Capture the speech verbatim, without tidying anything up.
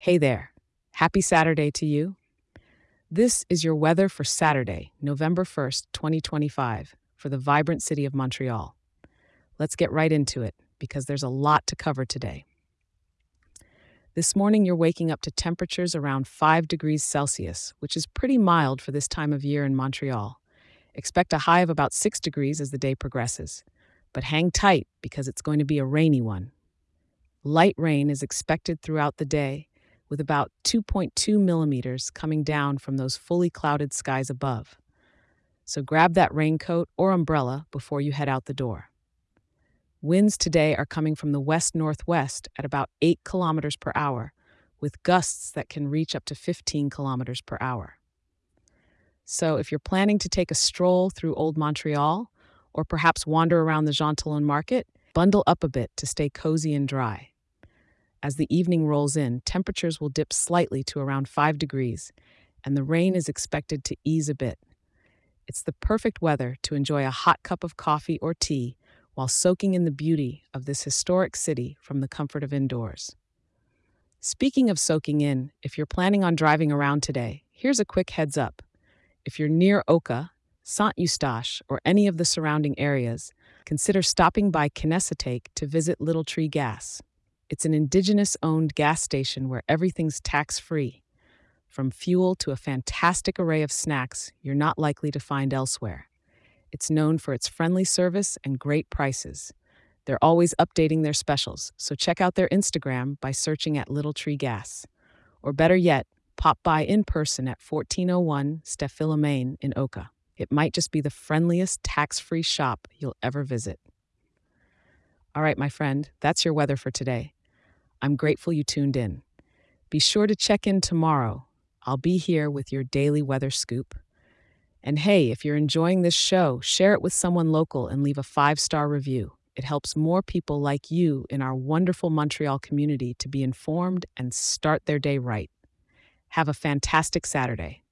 Hey there. Happy Saturday to you. This is your weather for Saturday, November first, twenty twenty-five, for the vibrant city of Montreal. Let's get right into it because there's a lot to cover today. This morning, you're waking up to temperatures around five degrees Celsius, which is pretty mild for this time of year in Montreal. Expect a high of about six degrees as the day progresses, but hang tight because it's going to be a rainy one. Light rain is expected throughout the day, with about two point two millimeters coming down from those fully clouded skies above. So grab that raincoat or umbrella before you head out the door. Winds today are coming from the west-northwest at about eight kilometers per hour, with gusts that can reach up to fifteen kilometers per hour. So if you're planning to take a stroll through Old Montreal, or perhaps wander around the Jean Talon Market, bundle up a bit to stay cozy and dry. As the evening rolls in, temperatures will dip slightly to around five degrees, and the rain is expected to ease a bit. It's the perfect weather to enjoy a hot cup of coffee or tea while soaking in the beauty of this historic city from the comfort of indoors. Speaking of soaking in, if you're planning on driving around today, here's a quick heads up. If you're near Oka, Saint-Eustache, or any of the surrounding areas, consider stopping by Kinesitake to visit Little Tree Gas. It's an indigenous-owned gas station where everything's tax-free, from fuel to a fantastic array of snacks you're not likely to find elsewhere. It's known for its friendly service and great prices. They're always updating their specials, so check out their Instagram by searching at Little Tree Gas. Or better yet, pop by in person at fourteen oh one Ste-Philomene in Oka. It might just be the friendliest tax-free shop you'll ever visit. All right, my friend, that's your weather for today. I'm grateful you tuned in. Be sure to check in tomorrow. I'll be here with your daily weather scoop. And hey, if you're enjoying this show, share it with someone local and leave a five-star review. It helps more people like you in our wonderful Montreal community to be informed and start their day right. Have a fantastic Saturday.